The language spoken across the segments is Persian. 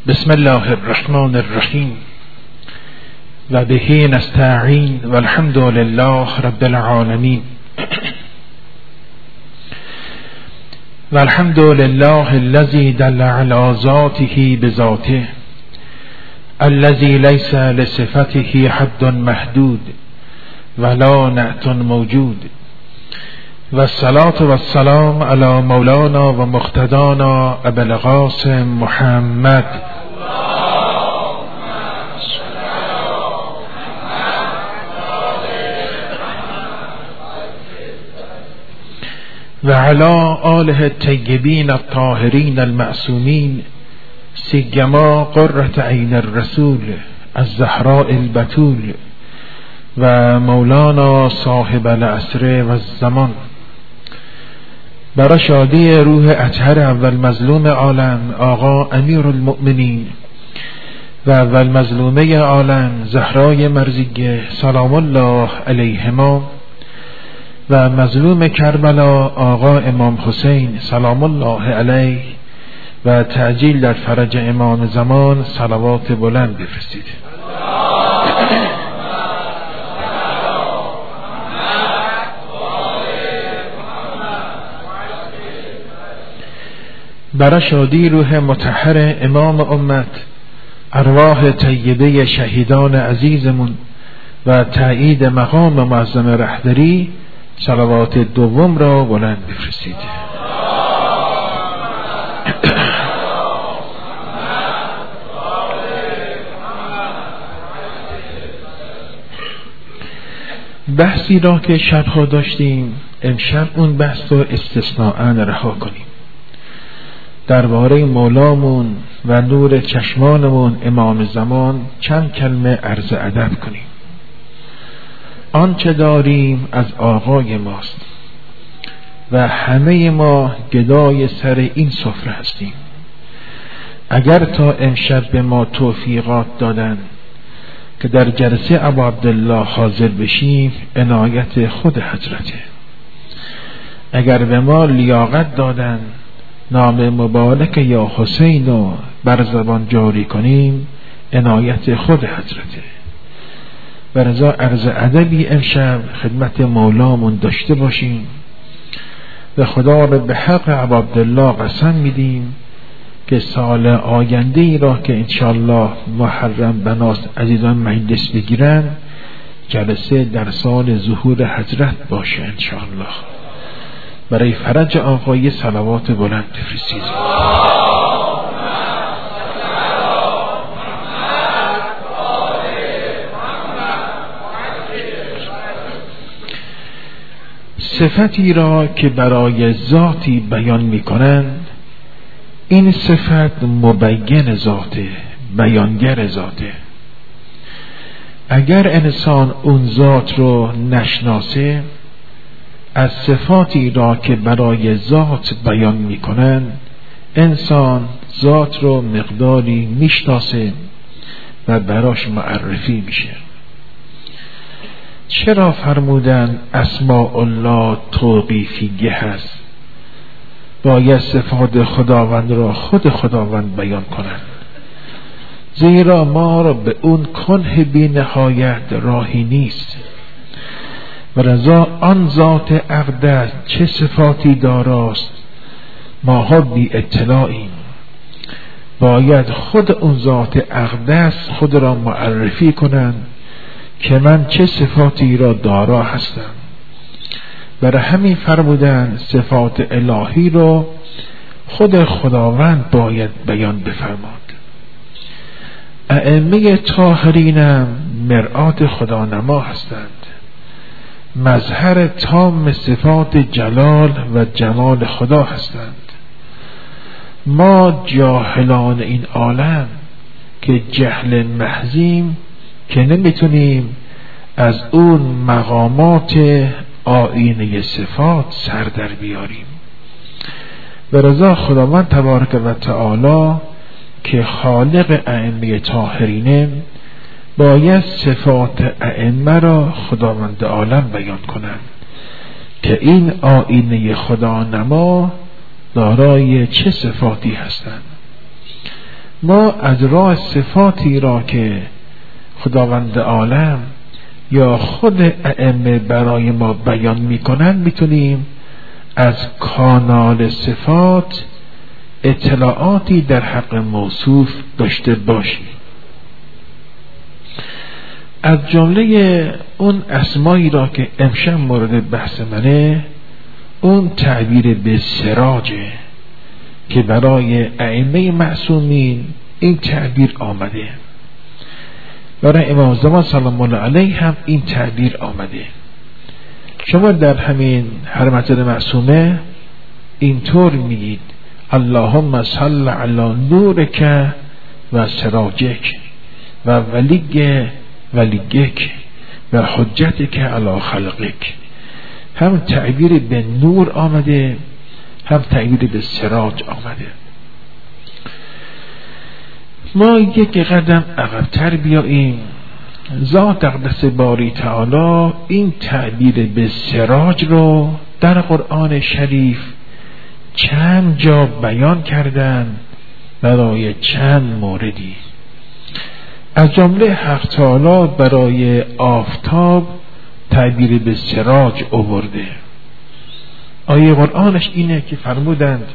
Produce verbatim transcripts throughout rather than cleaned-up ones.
بسم الله الرحمن الرحیم و به نستعین و الحمد لله رب العالمین و الحمد لله الذي دل على ذاته بذاته الذي ليس لصفته حد محدود ولا نعت موجود و الصلاة و السلام على مولانا و مقتدانا ابو القاسم محمد و علی آله الطیبین الطاهرین المعصومین سیما قرة عین الرسول الزهراء البتول و مولانا صاحب العصر و الزمان. برای شادی روح اطهر اول مظلوم عالم آقا امیر المؤمنین و اول مظلومه عالم زهرای مرزیه سلام الله علیهما و مظلوم کربلا آقا امام حسین سلام الله علیه و تعجیل در فرج امام زمان صلوات بلند بفرستید. برای شادی روح مطهر امام امت، ارواح طیبه شهیدان عزیزمون و تایید مقام معظم رهبری صلوات دوم را بلند بفرستید. بحثی را که شبها داشتیم امشب اون بحث رو استثناءً رها کنیم. درباره مولامون و نور چشمانمون امام زمان چند کلمه عرض ادب کنیم. آنچه داریم از آقای ماست و همه ما گدای سر این سفره هستیم. اگر تا امشب به ما توفیقات دادن که در جلسه ابا عبدالله حاضر بشیم عنایت خود حضرته. اگر به ما لیاقت دادن نام مبارک یا حسین رو بر زبان جاری کنیم عنایت خود حضرته. برزا عرض ادبی امشب خدمت مولامون داشته باشیم و خدا را به حق ابا عبدالله قسم میدیم که سال آینده ای را که انشالله محرم بناست عزیزان مجلس بگیرن جلسه در سال ظهور حضرت باشه انشالله. برای فرج آقای صلوات بلند بفرستید. صفتی را که برای ذاتی بیان می کنند این صفت مبین ذاته، بیانگر ذاته. اگر انسان اون ذات رو نشناسه از صفاتی را که برای ذات بیان می کنند انسان ذات رو مقداری میشناسه و براش معرفی میشه. چرا فرمودن اسماء الله توقیفیه هست؟ باید صفات خداوند را خود خداوند بیان کنند، زیرا ما را به اون کنه بی نهایت راهی نیست. و رضا آن ذات اقدس چه صفاتی داراست ماها بی اطلاعیم. باید خود اون ذات اقدس خود را معرفی کنند که من چه صفاتی را دارا هستم. برای همین فرمودن صفات الهی را خود خداوند باید بیان بفرماد. ائمه طاهرینم مرآت خدانما هستند، مظهر تام صفات جلال و جمال خدا هستند. ما جاهلان این عالم که جهل محضیم که نمیتونیم از اون مقامات آیینه صفات سر در بیاریم. به رضا خداوند تبارک و تعالی که خالق ائمه طاهرینه باید صفات ائمه را خداوند عالم بیان کنند که این آیینه خدا نما دارای چه صفاتی هستند. ما از راه صفاتی را که خداوند عالم یا خود ائمه برای ما بیان میکنن میتونیم از کانال صفات اطلاعاتی در حق موصوف داشته باشیم. از جمله اون اسمایی را که امشب مورد بحث منه اون تعبیر به سراجه که برای ائمه معصومین این تعبیر آمده، برای امام زمان سلام الله علیه هم این تعبیر آمده. شما در همین حرمت معصومه اینطور میگید اللهم صل علی نورک و سراجک و ولیگ ولیگک و حجتک علی خلقک. هم تعبیر به نور آمده هم تعبیر به سراج آمده. ما یک قدم عقب‌تر بیاییم. ذات اقدس باری تعالی این تعبیر به سراج رو در قرآن شریف چند جا بیان کردن برای چند موردی. از جمله حق تعالی برای آفتاب تعبیر به سراج آورده. آیه قرآنش اینه که فرمودند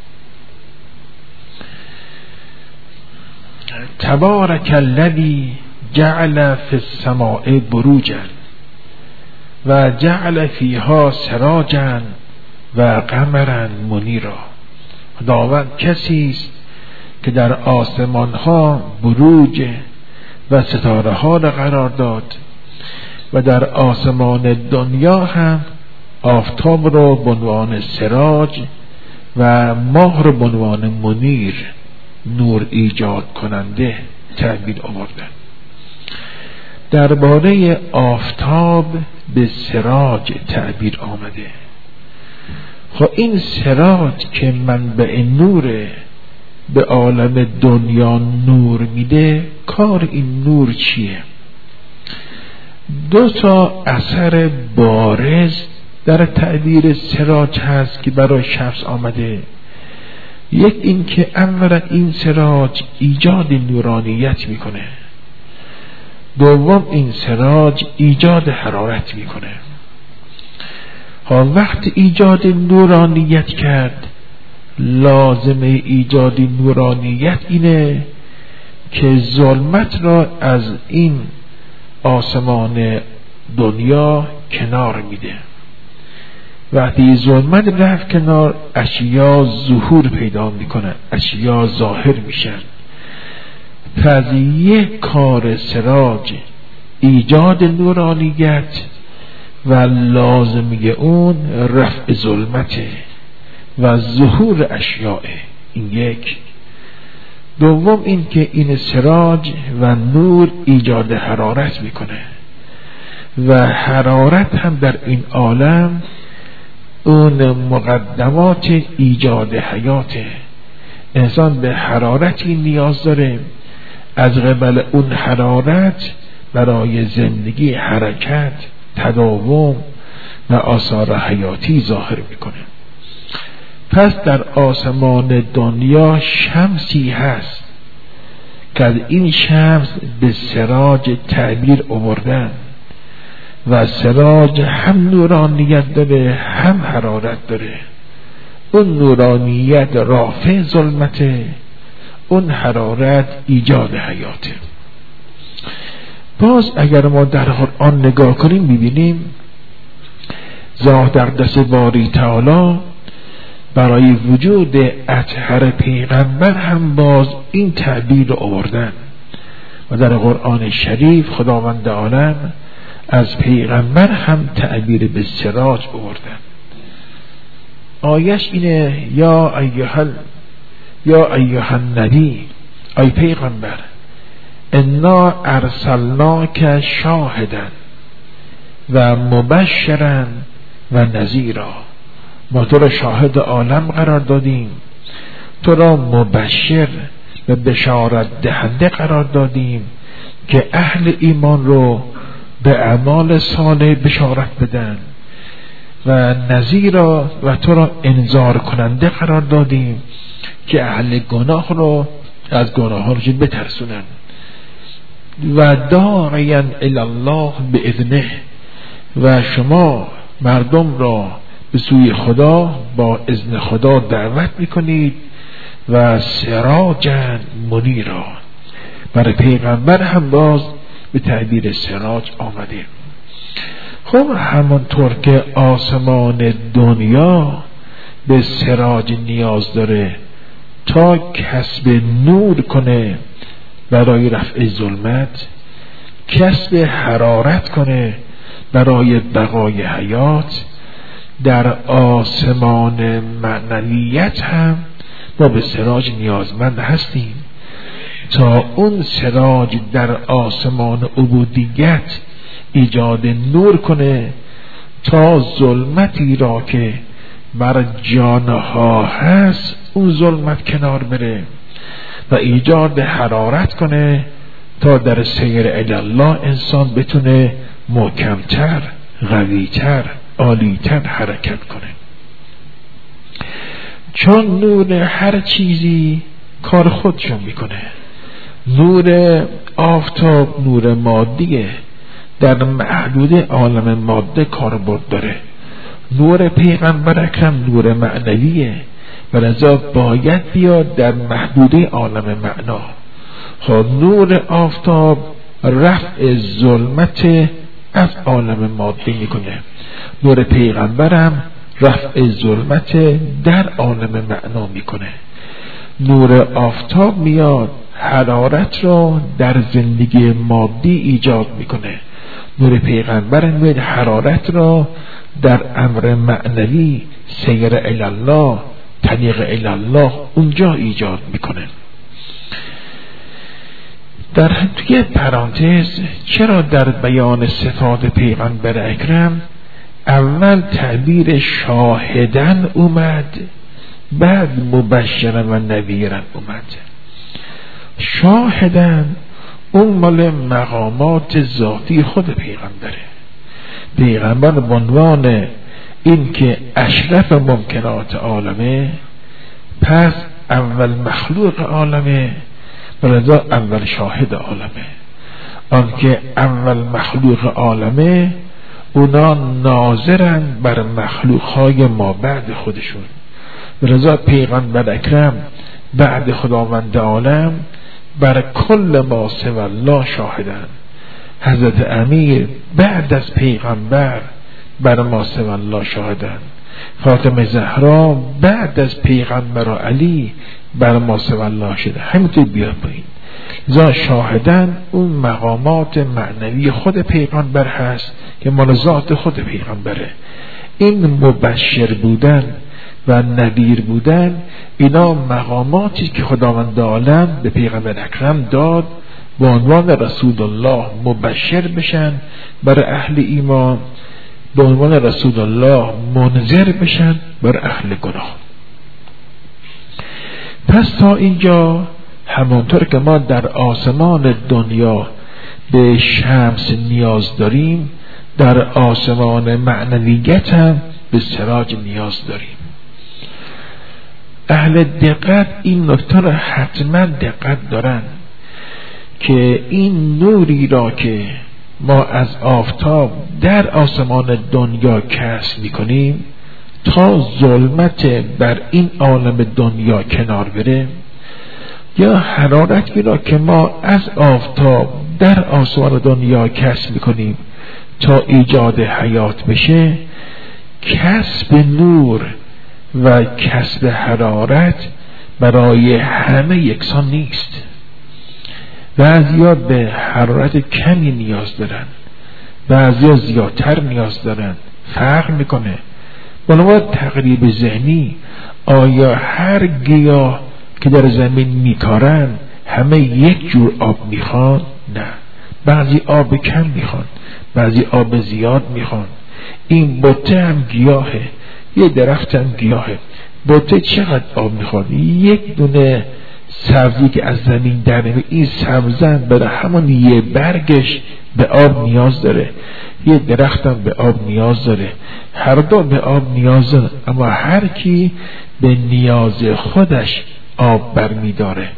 تبارک الذی جعل فی السماء بروجا و جعل فیها سراجا و قمرا منیرا. خداوند کسی است که در آسمان ها بروج و ستاره ها را قرار داد و در آسمان دنیا هم آفتاب را به عنوان سراج و ماه را به عنوان منیر نور ایجاد کننده تعبیر آوردن. درباره آفتاب به سراج تعبیر آمده. خب این سراج که منبع نور به عالم دنیا نور میده، کار این نور چیه؟ دو تا اثر بارز در تعبیر سراج هست که برای شخص آمده. یک این که اولا این سراج ایجاد نورانیت میکنه، دوم این سراج ایجاد حرارت میکنه. ها وقت ایجاد نورانیت کرد، لازمه ایجاد نورانیت اینه که ظلمت را از این آسمان دنیا کنار میده. وقتی ظلمت رفت کنار، اشیا ظهور پیدا میکنن، اشیا ظاهر میشن. پس یک کار سراج ایجاد نورانیت و لازمی اون رفع ظلمته و ظهور اشیاء. این یک. دوم این که این سراج و نور ایجاد حرارت میکنه و حرارت هم در این عالم اون مقدمات ایجاد حیاته. انسان به حرارتی نیاز داره، از قبل اون حرارت برای زندگی حرکت، تداوم و آثار حیاتی ظاهر میکنه. پس در آسمان دنیا شمسی هست که این شمس به سراج تعبیر آوردن و سراج هم نورانیت داره هم حرارت داره. اون نورانیت رافع ظلمته، اون حرارت ایجاد حیاته. باز اگر ما در قرآن نگاه کنیم ببینیم ذات اقدس باری تعالی برای وجود اطهر پیغمبر هم باز این تعبیر رو آوردن و در قرآن شریف خداوند عالم از پیغمبر هم تعبیر به سراج آوردن. آیش اینه یا ایها یا ایها النبی، ای پیغمبر، انا ارسلناک شاهدا و مبشرا و نذیرا. ما تو را شاهد عالم قرار دادیم، تو را مبشر و بشارت دهنده قرار دادیم که اهل ایمان رو به اعمال صالح بشارت بدن، و نذیرا و تو را انذار کننده قرار دادیم که اهل گناه رو از گناه ها رو بترسونن و داعیا الی الله باذنه، و شما مردم را به سوی خدا با اذن خدا دعوت میکنید و سراجا منیرا. برای پیغمبر هم باز به تعبیر سراج آمده. خب همانطور که آسمان دنیا به سراج نیاز داره تا کسب نور کنه برای رفع ظلمت، کسب حرارت کنه برای بقای حیات، در آسمان معنویت هم ما به سراج نیازمند هستیم تا اون سراج در آسمان عبودیت ایجاد نور کنه تا ظلمتی را که بر جانها هست اون ظلمت کنار بره و ایجاد حرارت کنه تا در سیر الی الله انسان بتونه محکمتر، قویتر، عالیتر حرکت کنه. چون نور هر چیزی کار خودشون میکنه. نور آفتاب نور مادیه، در محدود عالم ماده کاربرد داره. نور پیغمبر اکرم نور معنویه و لذا باید بیاد در محدوده عالم معنا. خب نور آفتاب رفع ظلمت از عالم ماده میکنه، نور پیغمبرم رفع ظلمت در عالم معنا میکنه. نور آفتاب میاد حرارت را در زندگی مادی ایجاد میکنه، نور پیغمبر میاد حرارت را در امر معنوی سیر الی الله، طریق الی الله اونجا ایجاد میکنه. در توی پرانتز چرا در بیان صفات پیغمبر اکرم اول تعبیر شاهدن اومد بعد مبشرن و نذیرن اومد؟ شاهدن اون مال مقامات ذاتی خود پیغمبره. پیغمبر به عنوان این که اشرف ممکنات عالمه، پس اول مخلوق عالمه و لذا اول شاهد عالمه. آن که اول مخلوق عالمه اونا ناظرن بر مخلوقهای ما بعد خودشون، و لذا پیغمبر اکرم بعد خداوند عالم بر کل ما سوی الله شاهدن. حضرت امیر بعد از پیغمبر بر ما سوی الله شاهدن. فاطمه زهرا بعد از پیغمبر و علی بر ما سوی الله شده. همینطور بیاد پایین. لذا شاهدن اون مقامات معنوی خود پیغمبر هست که مال ذات خود پیغمبره. این مبشر بودن و نذیر بودن اینا مقاماتی که خداوند عالم به پیغمبر اکرم داد به عنوان رسول الله مبشر بشن برای اهل ایمان، به عنوان رسول الله منذر بشن برای اهل گناه. پس تا اینجا همونطور که ما در آسمان دنیا به شمس نیاز داریم، در آسمان معنویت هم به سراج نیاز داریم. اهل دقت این نکته را حتما دقت دارن که این نوری را که ما از آفتاب در آسمان دنیا کسب میکنیم تا ظلمت بر این عالم دنیا کنار بره، یا حرارتی را که ما از آفتاب در آسمان دنیا کسب میکنیم تا ایجاد حیات بشه، کسب نور و کسب حرارت برای همه یکسان نیست. بعضیا به حرارت کمی نیاز دارن، بعضیا زیادتر نیاز دارن، فرق میکنه. بنابراین تقریب ذهنی، آیا هر گیاه که در زمین میکارن همه یک جور آب میخوان؟ نه، بعضی آب کم میخوان، بعضی آب زیاد میخوان. این بوته هم گیاهه، یه درخت هم گیاهه. بوته چقدر آب میخواد؟ یک دونه سبزی که از زمین در نمیاد، این سبزن برای همون یه برگش به آب نیاز داره، یه درختم به آب نیاز داره، هر دو به آب نیاز داره، اما هر کی به نیاز خودش آب برمی داره.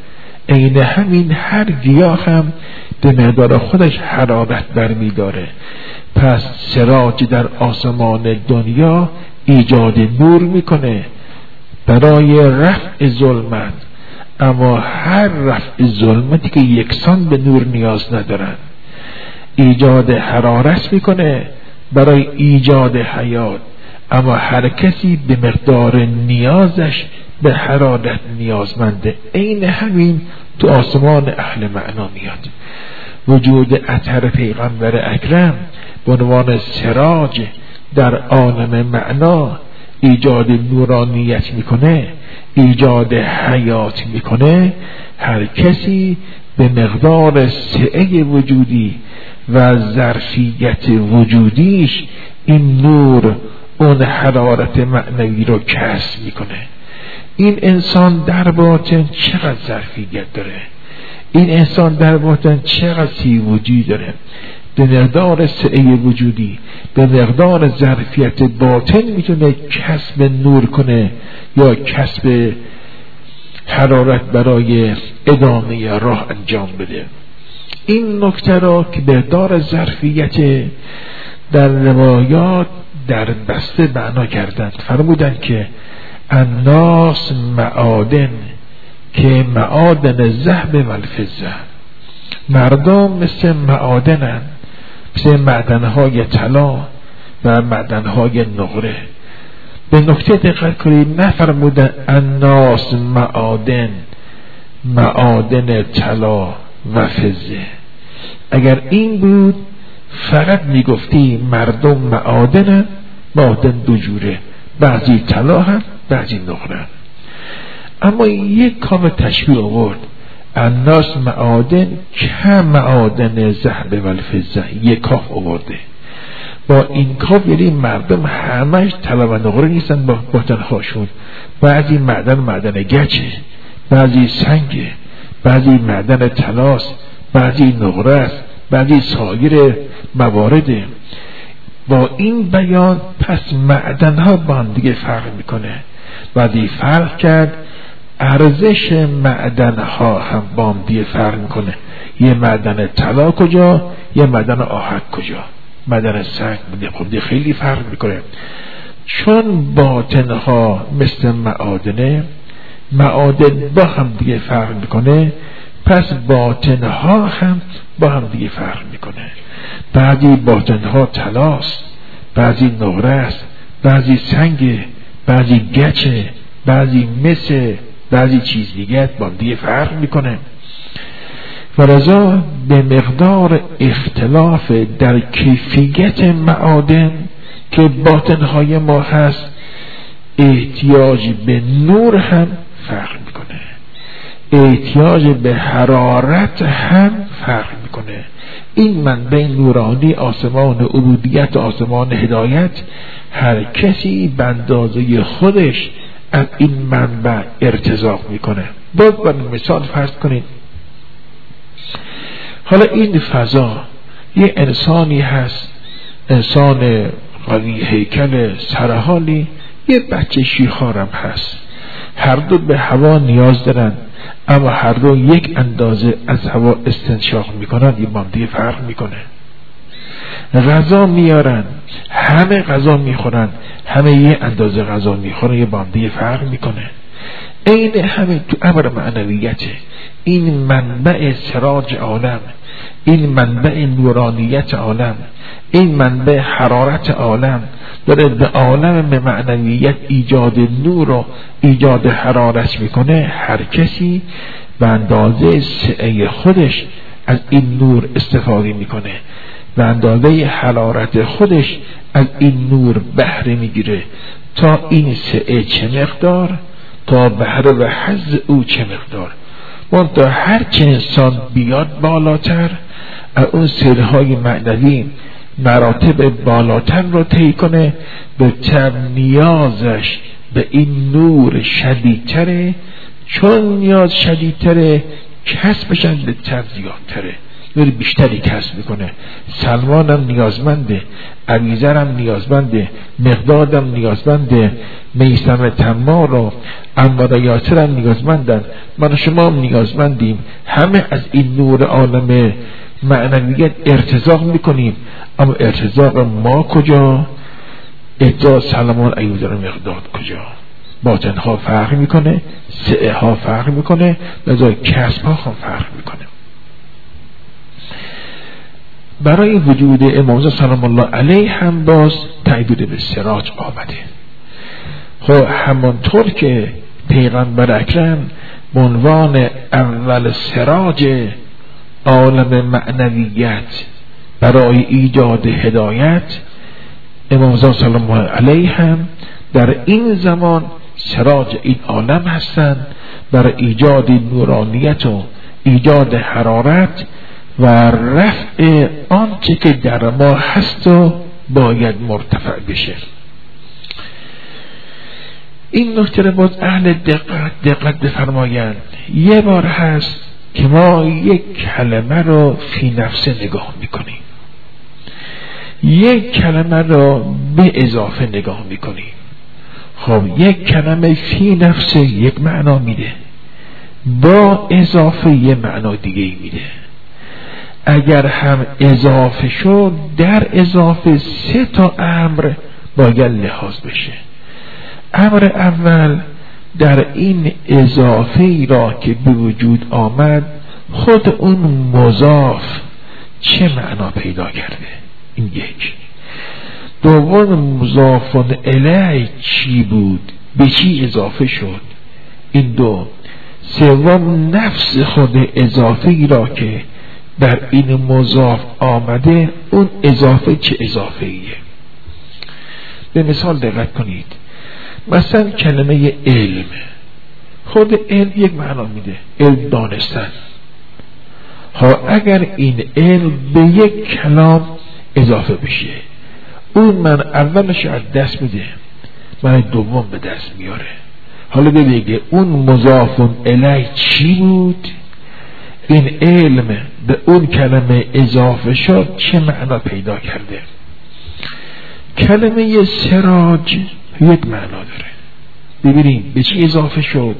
عین همین هر گیاه هم به مقدار خودش حرارت برمیداره. پس سراج در آسمان دنیا ایجاد نور میکنه برای رفع ظلمت، اما هر رفع ظلمتی که یکسان به نور نیاز ندارن. ایجاد حرارت میکنه برای ایجاد حیات، اما هر کسی به مقدار نیازش به حرارت نیازمنده. عین همین تو آسمان اهل معنا میاد. وجود اثر پیغمبر اکرم به عنوان سراج در عالم معنا ایجاد نورانیت میکنه، ایجاد حیات میکنه. هر کسی به مقدار سعه وجودی و ظرفیت وجودیش این نور اون حرارت معنوی رو کسب میکنه. این انسان در باطن چقدر ظرفیت داره، این انسان در باطن چقدر سی وجودی داره. به مقدار سعه وجودی، به مقدار ظرفیت باطن میتونه کسب نور کنه یا کسب حرارت برای ادامه راه انجام بده. این نکته را که به مقدار ظرفیت در روایات در بسته معنا کردند. فرمودند که الناس معادن که معادن ذهب و الفضه، مردم مثل معادنن، مثل معدنهای طلا و معدنهای نقره. به نکته دقت کنید، نفرمودن الناس معادن معادن طلا و فضه. اگر این بود فقط میگفتی مردم معادنن، معادن دو جوره، بعضی طلا هم بعضی نقره. اما یک کام تشبیه آورد، الناس معادن که معادن ذهب و الفضه، یک کاف آورده. با این کاف یعنی مردم همش طلا و نقره نیستن با باطنهاشون. بعضی معدن معدن گچه، بعضی سنگه، بعضی معدن طلاست، بعضی نقره است، بعضی سایر موارده. با این بیان پس معدن ها با هم دیگه فرق میکنه. بعدی فرق کرد ارزش معدن ها هم با هم دیگه فرق میکنه. یه معدن طلا کجا، یه معدن آهک کجا، معدن سنگ بوده خیلی فرق میکنه. چون باطن ها مثل معادنه، معادن با هم دیگه فرق میکنه، پس باطن ها هم با هم دیگه فرق میکنه. بعضی باطن ها طلاست، بعضی نقره است، بعضی سنگ، بعضی گچه، بعضی مس، بعضی چیز دیگه با هم دیگه فرق میکنه. ولذا به مقدار اختلاف در کیفیت معادن که باطن های ما هست، احتیاج به نور هم فرق میکنه، احتیاج به حرارت هم فرق میکنه. این منبع نورانی آسمان عبودیت، آسمان هدایت، هر کسی به اندازه خودش از این منبع ارتزاق میکنه. باز بر مثال فرض کنید، حالا این فضا یه انسانی هست، انسان قوی هیکل سرحالی، یه بچه شیخارم هست. هر دو به هوا نیاز دارن، اما هر دو یک اندازه از هوا استنشاق میکنن، یه با هم دیگه فرق میکنه. غذا میارن، همه غذا میخورن، همه یه اندازه غذا میخورن، یه با هم دیگه فرق میکنه. این همه تو امر معنویته. این منبع سراج عالم، این منبع نورانیت عالم، این منبع حرارت عالم داره به عالم معنویت ایجاد نور و ایجاد حرارت میکنه. هر کسی به اندازه سعه خودش از این نور استفاده میکنه، به اندازه حرارت خودش از این نور بهره میگیره. تا این سعه چه مقدار، تا بهره و حظ او چه مقدار. منتها هر چه انسان بیاد بالاتر، از اون سرهای معنوی مراتب بالاتر رو طی کنه، به تب نیازش به این نور شدیدتره. چون نیاز شدیدتره، کسبش هم به تب زیادتره. نور بیشتری کسب میکنه. سلمان هم نیازمنده، ابیذر هم نیازمنده، مقداد هم نیازمنده، میثم تمار و عمار و یاسر هم نیازمندن، من و شما هم نیازمندیم. همه از این نور عالم معنویت ارتزاق میکنیم، اما ارتزاق ما کجا؟ ادعا سلمان، ابیذر و مقداد کجا؟ باطن ها فرق میکنه، سعه ها فرق میکنه، لذا کسب ها هم فرق میکنه. برای وجود امام سلام الله علیه هم باز تعبیر به سراج آمده. خب همانطور که پیغمبر اکرم به عنوان اول سراج عالم معنویت برای ایجاد هدایت، امام سلام الله علیه هم در این زمان سراج این عالم هستند برای ایجاد نورانیت و ایجاد حرارت و رفع آنچه که در ما هست و باید مرتفع بشه. این نکته رو باز اهل دقت دقت بفرمایند. یه بار هست که ما یک کلمه رو فی نفسه نگاه میکنیم، یک کلمه رو به اضافه نگاه میکنیم. خب یک کلمه فی نفسه یک معنا میده، با اضافه یه معنا دیگه میده. اگر هم اضافه شد، در اضافه سه تا امر باید لحاظ بشه. امر اول، در این اضافه ای را که به وجود آمد خود اون مضاف چه معنا پیدا کرده، این یک. دوم، مضاف الیه چی بود، به چی اضافه شد، این دو. سوم، نفس خود اضافه ای را که در این مضاف آمده، اون اضافه چه اضافه ایه. به مثال دقت کنید. مثلا کلمه علم، خود علم یک معنا میده، علم دانستن. ها اگر این علم به یک کلام اضافه بشه، اون من اولش از دست میده، من دوم به دست میاره. حالا ببینید اون مضاف الیه چی بود، این علم به اون کلمه اضافه شد چه معنا پیدا کرده. کلمه سراج یک معنا داره. ببینید به چی اضافه شد.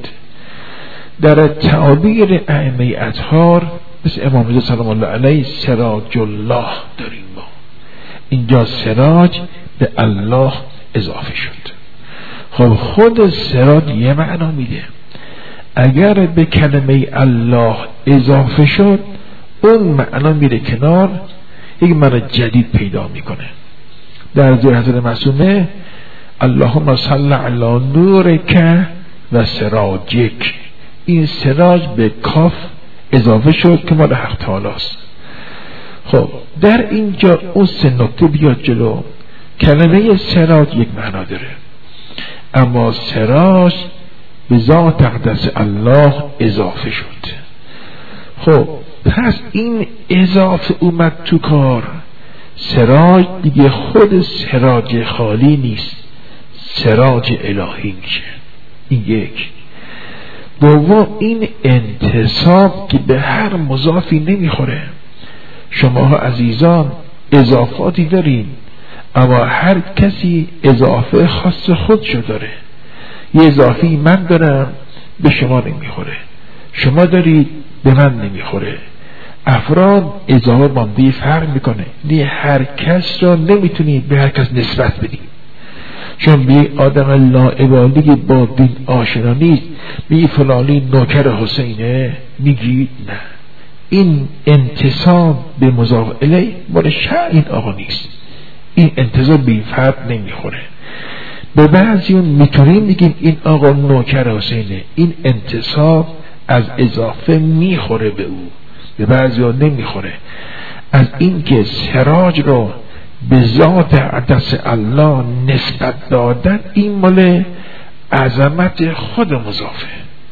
در تعابیر ائمه اطهار مثل امام رضا سلام الله علیه سراج الله داریم ما. اینجا سراج به الله اضافه شد. خب خود سراج یه معنا میده. اگر به کلمه الله اضافه شد، اون معنا میره کنار، یک معنا جدید پیدا میکنه. در زیر حضرت معصومه اللهم صل علی نورک و سراجک، این سراج به کاف اضافه شد که مال حق تعالی است. خب در اینجا اون سه نکته بیاد جلو. کلمه سراج یک معنا داره، اما سراج به ذات اقدس الله اضافه شد. خب پس این اضافه اومد تو کار. سراج دیگه خود سراج خالی نیست، سراج الهی میشه. این یک. دوم، این انتصاب که به هر مضافی نمیخوره. شما عزیزان اضافاتی دارین، اما هر کسی اضافه خاص خودشو داره. یه اضافی من دارم به شما نمیخوره، شما دارید به من نمیخوره. افراد اضافه بانده فرق میکنه. نه هر کس را نمیتونید به هر کس نسبت بدید. چون بی آدم لاابالی با دین آشنا نیست بی فلانی نوکر حسینه میگید نه. این انتصاب به مضاف الیه مال شأن این آقا نیست. این انتصاب به این فرد نمیخوره. به بعضیون میتونیم بگیم این آقا نوکر حسینه، این انتصاب از اضافه میخوره به او، به بعضیون نمیخوره. از این که سراج رو به ذات اقدس الله نسبت دادن، این مال عظمت خود مضافه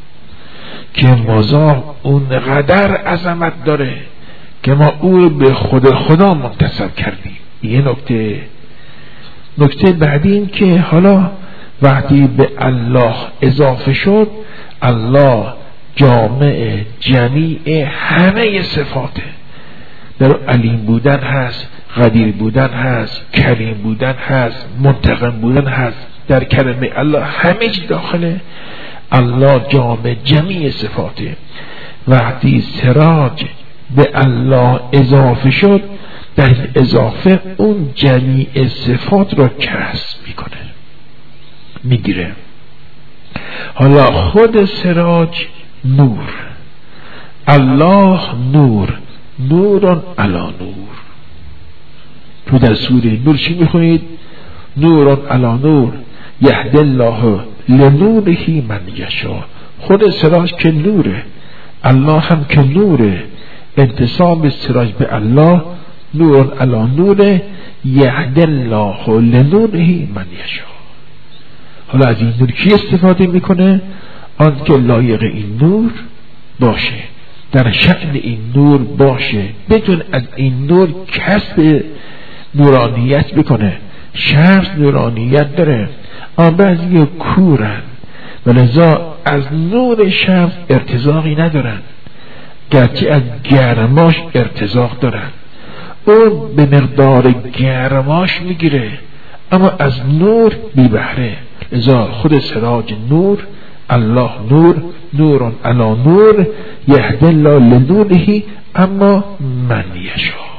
که مضاف اونقدر عظمت داره که ما او به خود خدا منتسب کردیم. یه نکته. نکته بعدی این که حالا وقتی به الله اضافه شد، الله جامع جمیع همه صفاته. در علیم بودن هست، قدیر بودن هست، کریم بودن هست، منتقم بودن هست. در کلمه الله همه چی داخله. الله جامع جمیع صفاته. وقتی سراج به الله اضافه شد، در اضافه اون جمیع صفات را کسب میکنه، میگیره. حالا خود سراج نور، الله نور، نوران علا نور. تو در سوره نور چی میخونید؟ نوران علا نور یهدی الله لنوره من یشاء. خود سراج که نوره، الله هم که نوره. انتساب سراج به الله نوران علا نوره یهدی الله لنوره من یشاء. حالا از این نور کی استفاده میکنه؟ آن که لایق این نور باشه، در شأن این نور باشه، بدون از این نور کسب نورانیت بکنه. شمس نورانیت داره، اما بعضی کورن و لذا از نور شمس ارتزاقی ندارن، گرچه از گرماش ارتزاق دارن. اون به مقدار گرماش میگیره اما از نور بی بهره. لذا خود سراج نور، الله نور، نور علا نور یهدی الله لنوره اما من یشاء.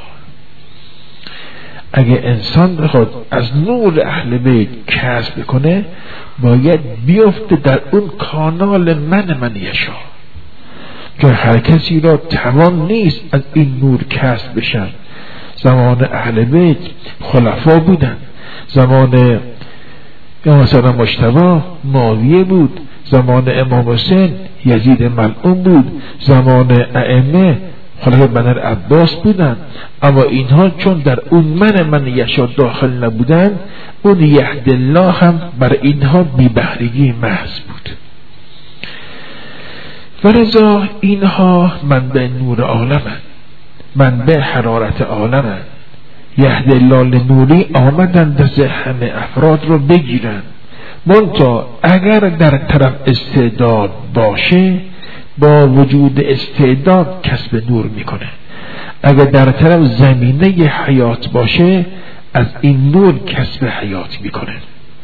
اگه انسان بخواد از نور اهل بیت کسب کنه، باید بیفته در اون کانال من من یشاء، که هر کسی را توان نیست از این نور کسب بشن. زمان اهل بیت خلفا بودن، زمان مثلا مجتبی معاویه بود، زمان امام حسین یزید ملعون بود، زمان ائمه خلفای بنی عباس بودن. اما اینها چون در اون من من یشاء داخل نبودن، اون یهدی الله هم بر اینها بی بهرگی محض بود. ولذا اینها منبع نور عالمند، منبع حرارت عالمند. یهدی الله لنوری آمدن دست همه افراد رو بگیرن. منتها اگر در طرف استعداد باشه، با وجود استعداد کسب نور میکنه. اگر در طرف زمینه حیات باشه، از این نور کسب حیات میکنه.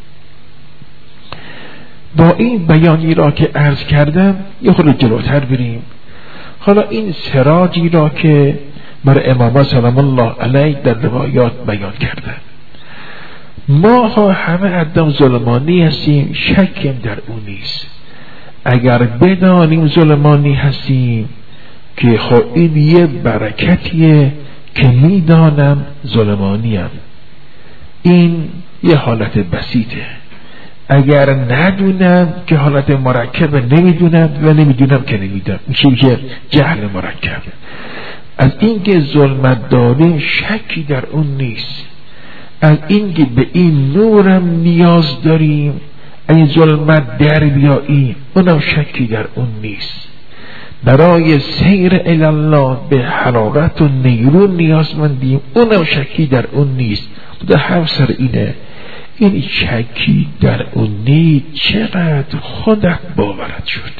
با این بیانی را که عرض کردم یه خورده جلوتر بریم. حالا این سراجی را که بر امام سلام الله علیه در روایات بیان کردن، ما ها همه آدم ظلمانی هستیم، شکیم در اون نیست. اگر بدانیم ظلمانی هستیم که خب این یه برکتیه که میدانم ظلمانیم، این یه حالت بسیطه. اگر ندونم که حالت مرکب، نمیدونم و نمیدونم که نمیدونم، میشه که جهل مرکب. از اینکه ظلمت داریم شکی در اون نیست. از اینکه به این نورم نیاز داریم، اگه ظلمت در بیاییم اونم شکی در اون نیست. برای سیر الله به حرارت و نیرون نیازمندیم، اونم شکی در اون نیست. خدا حرف سر اینه، این شکی در اون نیست. چقدر خودت باورت شد،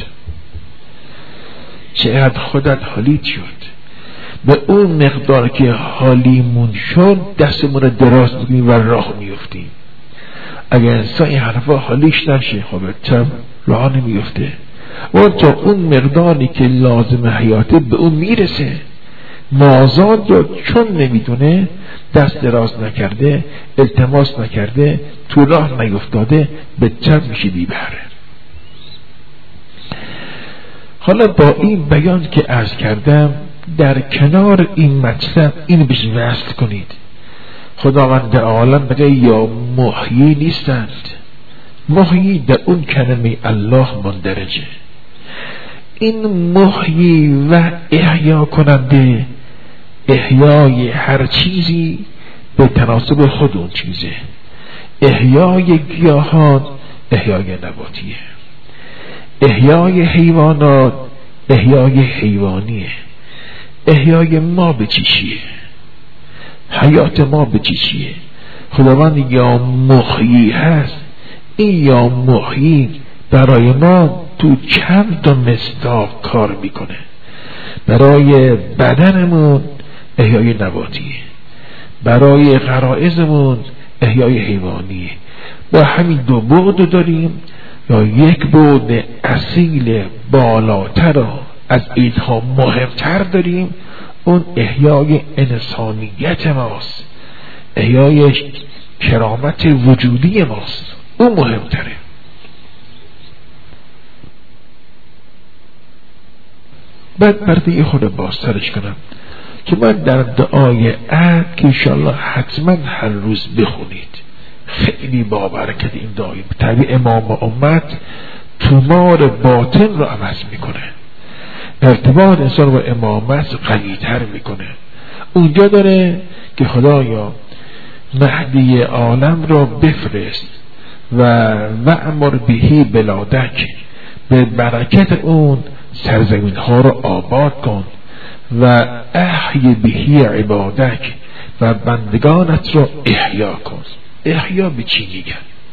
چقدر خودت حالیت شد. به اون مقدار که حالیمون شد دستمون رو دراز میکنیم و راه میفتیم. اگر انسان این حرفا حالیش نشه، خب چم راه نمیفته. و تا اون مقداری که لازم حیاته به اون میرسه، مازاد رو چون نمیدونه، دست دراز نکرده، التماس نکرده، تو راه نیفتاده، به چم میشه بی بهره. حالا با این بیان که عرض کردم، در کنار این مطلب این بهش وصل کنید. خداوند عالم بگه یا محیی نیستند. محیی در اون کلمه الله مندرجه. این محیی و احیا کننده، احیای هر چیزی به تناسب خود اون چیزه. احیای گیاهان احیای نباتیه، احیای حیوانات احیای حیوانیه. احیای ما به چی چیه؟ حیات ما به چی چیه؟ خداوند یا محیی هست. این یا محیی برای ما تو چند تا مصداق کار میکنه. برای بدنمون احیای نباتیه، برای غرایزمون احیای حیوانیه. با همین دو بعد داریم، یا یک بعد اصیل بالاتر رو از اینها مهمتر داریم، اون احیای انسانیت ماست، احیای کرامت وجودی ماست، اون مهمتره. بعد برده یه خود بازترش کنم که من در دعای عهد که انشاءالله حتما هر روز بخونید، خیلی بابرکت این دعای طبیع امام امت تومار باطن رو عوض میکنه، ارتباط انسان با امامت قوی‌تر میکنه. اونجا داره که خدایا مهدی عالم را بفرست و وأمر بهی بلادک، به برکت اون سرزمین ها را آباد کن، و احی بهی عبادک، و بندگانت را احیا کن. احیا به چی میگن؟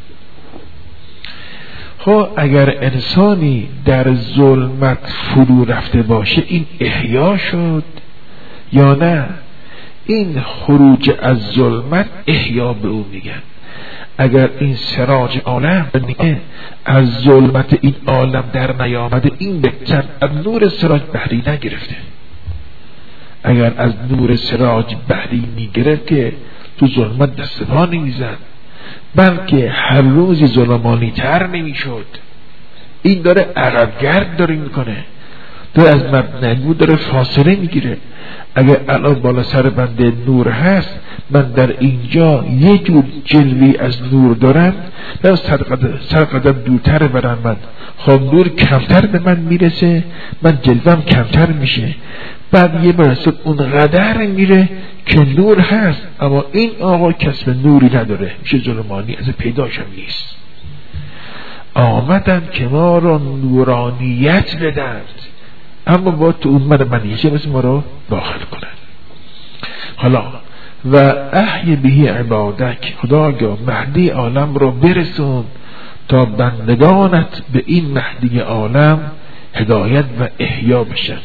ها اگر انسانی در ظلمت فرو رفته باشه این احیا شد یا نه؟ این خروج از ظلمت احیا به او میگن. اگر این سراج عالم از ظلمت این عالم در نیامده، این بهتر از نور سراج بهری نگرفته. اگر از نور سراج بهری میگرفت که تو ظلمت دست پا نمیزد، بلکه هر روزی ظلمانی تر نمیشد. این داره عقبگرد داره میکنه، داره از مبنگو داره فاصله میگیره. اگر الان بالا سر بنده نور هست، من در اینجا یه جور جلوی از نور دارم، در سر قدم دورتر برم، من خب نور کمتر به من میرسه، من جلوم کمتر میشه. بعد یه برسه اون قدر میره که نور هست، اما این آقا کسب نوری نداره، میشه ظلمانی، از پیداشم نیست. آمدن که ما را نورانیت بدن، اما با تو اون من منیشه مثل ما را داخل کنن. حالا و احی بهی عبادک، خدایا مهدی عالم را برسون تا بندگانت به این مهدی عالم هدایت و احیا بشن.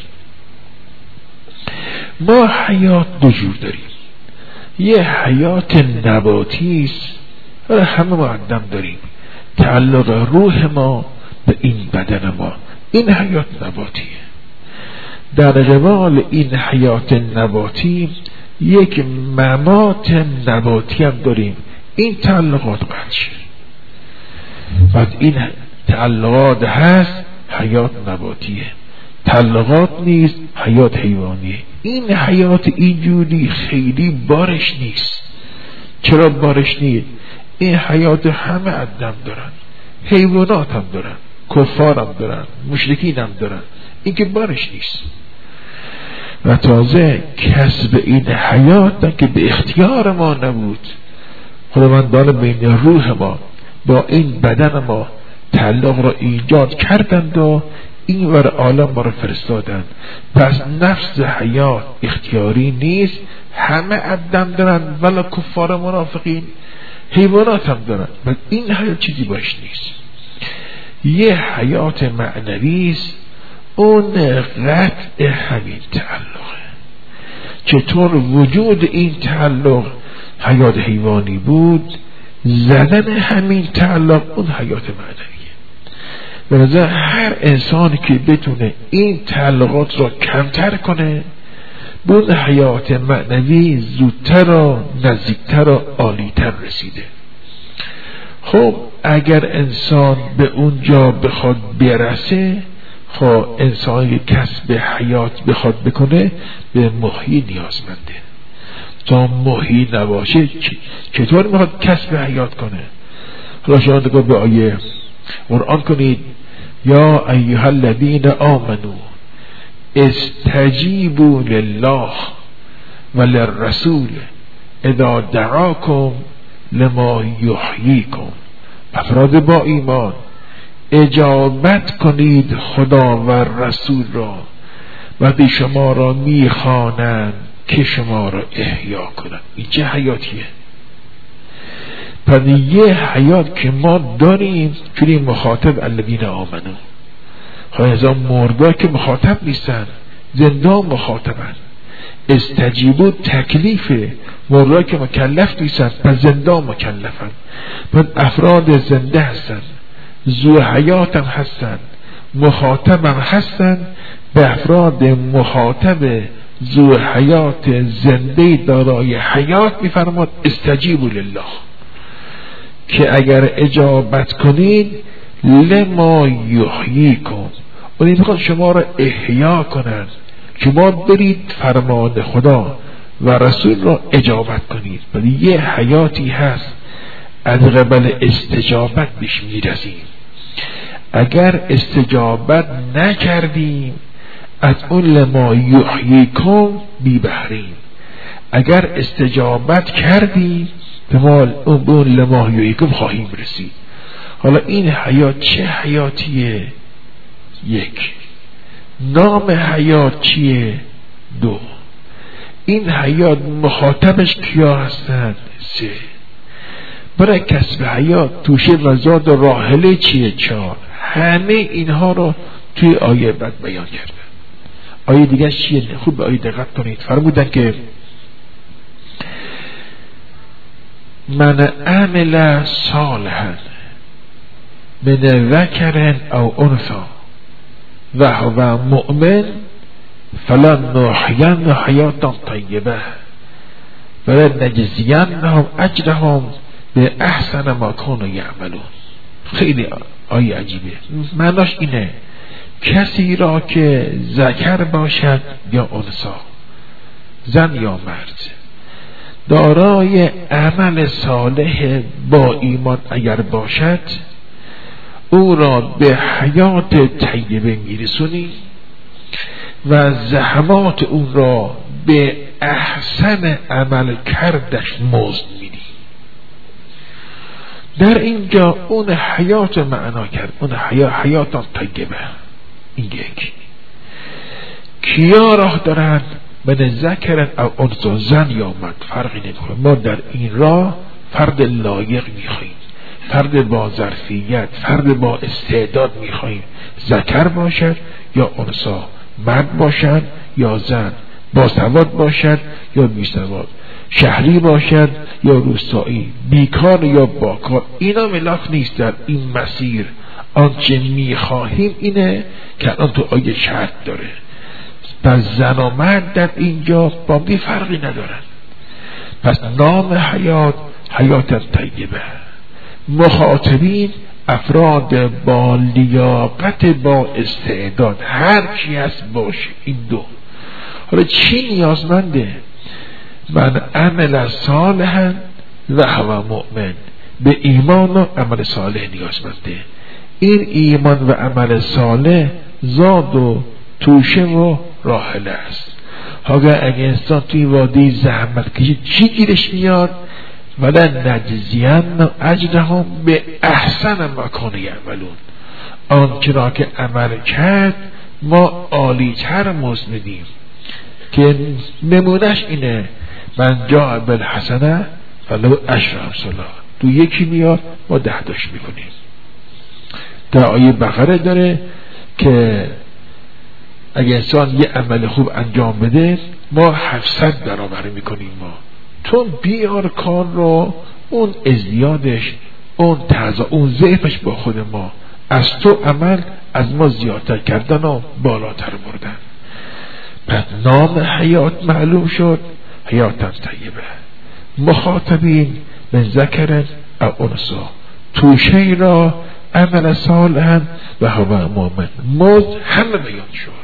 ما حیات دو جور داریم، یه حیات نباتی است، همه مقدم داریم، تعلق روح ما به این بدن ما، این حیات نباتیه. در قبال این حیات نباتی یک ممات نباتی هم داریم، این تعلقات قطعه. بعد این تعلقات هست حیات نباتیه، تعلقات نیست حیات حیوانیه. این حیات اینجوری خیلی بارش نیست. چرا بارش نیست؟ این حیات همه آدم دارن، حیوانات هم دارن، کفار هم دارن، مشرکین هم دارن، این که بارش نیست. و تازه کسب این حیات که به اختیار ما نبود، خداوندان بین روح ما با این بدن ما تعلق را ایجاد کردند و این ور عالم ما را فرستادند. پس نفس حیات اختیاری نیست، همه آدم دارن، ولی کفار منافقین حیوانات هم دارن، و این حیات چیزی باش نیست. یه حیات معنوی است، اون قطع همین تعلقه. چطور وجود این تعلق حیات حیوانی بود، زدن همین تعلق اون حیات معنویه. به نظر هر انسانی که بتونه این تعلقات را کمتر کنه، به اون حیات معنوی زودتر و نزدیکتر و عالیتر رسیده. خب اگر انسان به اونجا بخواد برسه، خب انسانی کسب حیات بخواد بکنه به محیی نیازمنده. تا محیی نباشه چطور میخواد کسب حیات کنه؟ حالا شما نگاه به آیه قرآن کنید، یا ایها الذین آمنو استجیبوا لله و للرسول اذا دعاکم لما یحییکم. افراد با ایمان اجابت کنید خدا و رسول را وقتی شما را میخوانند که شما را احیا کنند. این چه حیاتیه؟ پس یه حیات که ما داریم چونی مخاطب الذین آمنو، خواهی ازا مردا که مخاطب نیستن، زنده مخاطبن. استجیبو تکلیفه، مرا که مکلف نیستن پس زنده مکلفن، پس افراد زنده هستن، ذو حیات هم هستن، مخاطب هم هستن. به افراد مخاطب ذو حیات زنده دارای حیات میفرماد استجیبوا لله، که اگر اجابت کنید لما یحییکم، اون میخواد شما را احیا کنند، شما برید فرمان خدا و رسول را اجابت کنید. ولی یه حیاتی هست از قبل استجابت بیش میرسیم. اگر استجابت نکردیم از اون لما یحییکم بی بهریم، اگر استجابت کردیم به ما اون لما یحییکم خواهیم رسید. حالا این حیات چه حیاتیه؟ یک. نام حیات چیه؟ دو. این حیات مخاطبش کیا هستند؟ سه. برای کسب حیات توشه و زاد و راحله چیه؟ چهار. همه اینها رو توی آیه بعد بیان کرده. آیه دیگه چیه؟ خوب به آیه دقت کنید. فرمودن که من عمل صالحا من ذکر او انثى و هو مؤمن فلنحینه حیاتا طیبه ولنجزینهم اجرهم به احسن ما کانوا یعملون. خیلی آیه عجیبه. معناش اینه کسی را که ذکر باشد یا انثی، زن یا مرد، دارای عمل صالح با ایمان اگر باشد، او را به حیات طیبه میرسونی و زحمات اون را به احسن عمل کردش مزد میدی. در اینجا اون حیات معنا کرد، اون حیات حیات طیبه. این یک. کیا راه دارند؟ من ذکر او انثی، زن یا مرد فرقی نمیکنه. ما در این راه فرد لایق میخواییم، فرد با ظرفیت، فرد با استعداد میخواییم، ذکر باشد یا انثی، مرد باشد یا زن، با سواد باشد یا بی سواد، شهری باشد یا روستایی، بیکار یا باکار. اینا ملاک نیست در این مسیر. آنچه میخواهیم اینه که الان تو آیه شرط داره. پس زن و مرد در اینجا با بی فرقی ندارن. پس نام حیات حیات طیبه. مخاطبین افراد با لیاقت، با استعداد، هر چی هست باشه این دو. حالا چی نیازمنده؟ من عمل صالحا و هو مؤمن، به ایمان و عمل صالح نیازمنده. این ایمان و عمل صالح زاد و توشه و راحله است. حالا اگه انسان توی وادی زحمت کشید چی گیرش میاد؟ ولن نجزین اجرهم به احسن ما کانوا یعملون، آنچه را که عمل کرد ما عالی‌تر مزد میدیم. که نمونش اینه من جاء بالحسنه فله عشر امثالها، تو یکی میاد ما ده تاش میکنیم. در آیه بقره داره که اگه انسان یه عمل خوب انجام بده ما هفتصد برابر میکنیم. ما تو بیار کار رو، اون ازدیادش، اون تضا، اون ضعفش با خود ما، از تو عمل از ما زیادتر کردن و بالاتر بردن. پس نام حیات معلوم شد، حیات طیبه. مخاطبین من ذکر او انثی، توشه را عمل صالحا و هو مؤمن، مزد همه بیان شد.